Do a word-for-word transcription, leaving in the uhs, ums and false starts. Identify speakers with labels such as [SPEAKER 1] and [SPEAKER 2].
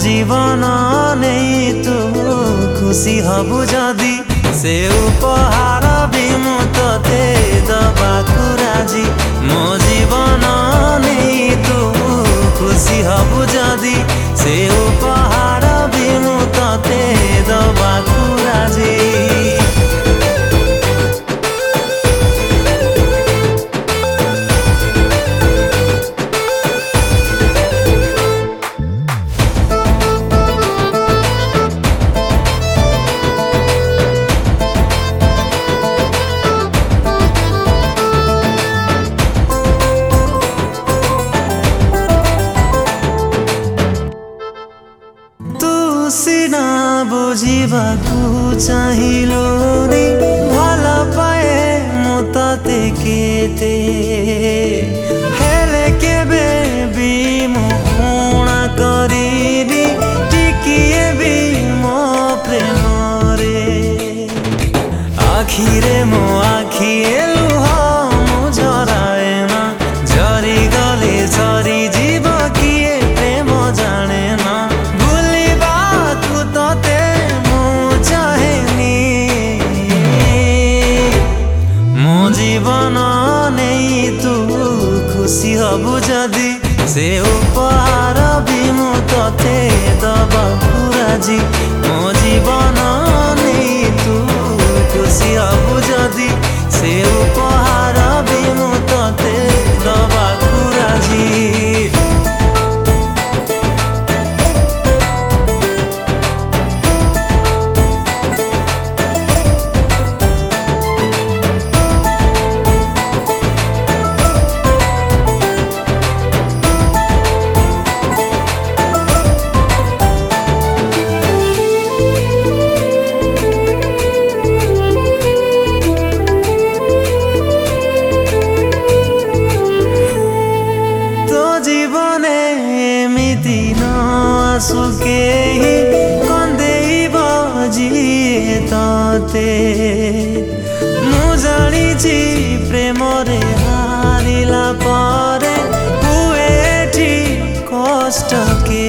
[SPEAKER 1] जीवन नहीं तू खुशी हबु जदि से उपहार भी मु तोते दबाकु राजी। मो जीवन नहीं तू खुशी हबु जदि से उपहार भी मु तोते दबाकु राजी। सिना बुझिबाकु चाहिलो नि भल पाए मु तते केते हेले केबे भी मु हुणा करिनी टिकिए भी मो प्रेम रे। आखिरे मो आखिए लुह मु झराए ना झरी गले झरी जीव किए प्रेम जाने ना। जीवन नहीं तू खुशी हबु जदि से उपहार भी मु तोते दबाकु राजी। मो जीवन नहीं तू खुशी हबु जदि से उपहार भी मु तोते दबाकु राजी। सुके ही कंदे बजिए ताते मु जानी प्रेम रे हारिला पारे हुए ठी कष्ट के